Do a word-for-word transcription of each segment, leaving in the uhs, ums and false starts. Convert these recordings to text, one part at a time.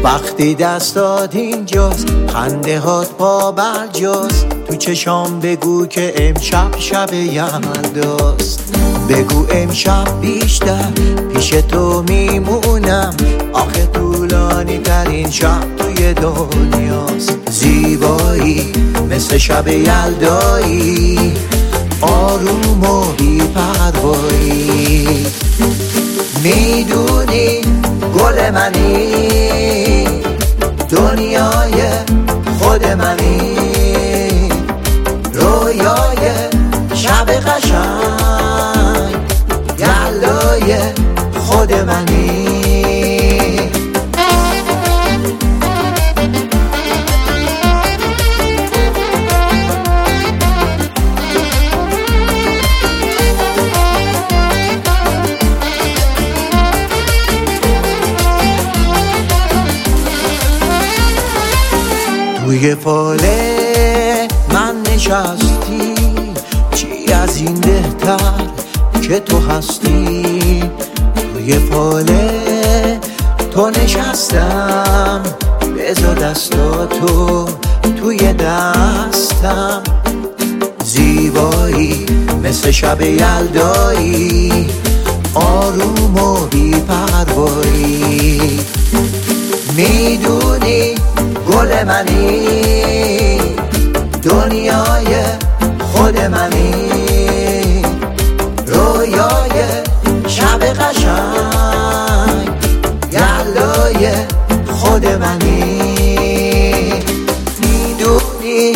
وقتی دستات اینجاست، خنده هات با برجاست، تو چشام بگو که امشب شب یلداست. بگو امشب بیشتر پیش تو میمونم، آخه طولانی ترین شب توی دنیاست. زیبایی مثل شب یلدایی، آروم و بی پروایی. میدونی گل منی، دنیای خود منی، رویای شب قشنگ، یلدای خود منی. توی فاله من نشستی، چی از این بهتر که تو هستی. توی فاله تو نشستم، بذار دستاتو توی دستم. زیبایی مثل شب یلدایی، آروم و بی پروایی. میدونی گل منی، دنیای خود منی، رویای شب قشنگ، یلدای خود منی. میدونی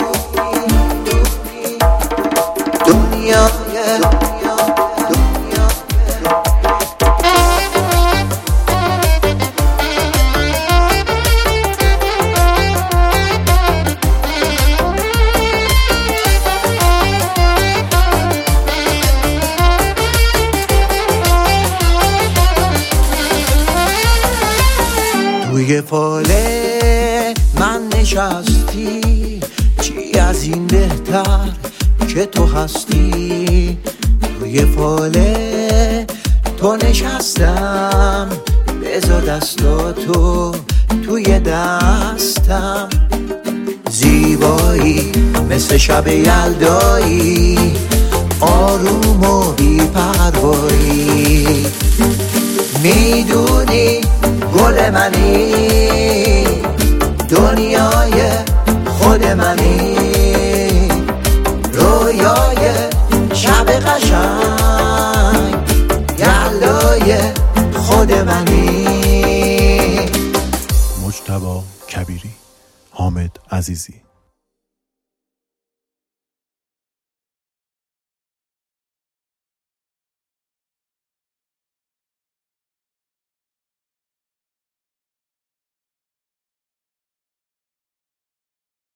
دنیای توی فاله من نشستی، چی از این بهتر که تو هستی. توی فاله تو نشستم، بذار دستاتو توی دستم. زیبایی مثل شب یلدایی، آروم و بی پروایی. میدونی گل منی، دنیای خود منی، رویای شب قشنگ، یلدای خود منی. مجتبی کبیری، حامد عزیزی.